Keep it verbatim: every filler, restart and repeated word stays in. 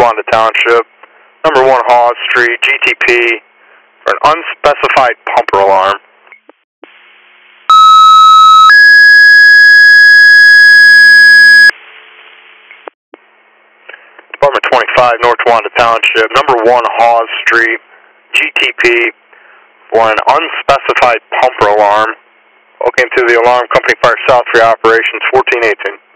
Wanda Township, number one Hawes Street, G T P, for an unspecified pumper alarm. Department twenty-five, North Wanda Township, number one Hawes Street, G T P, for an unspecified pumper alarm. Welcome to the Alarm Company Fire South for your operations fourteen eighteen.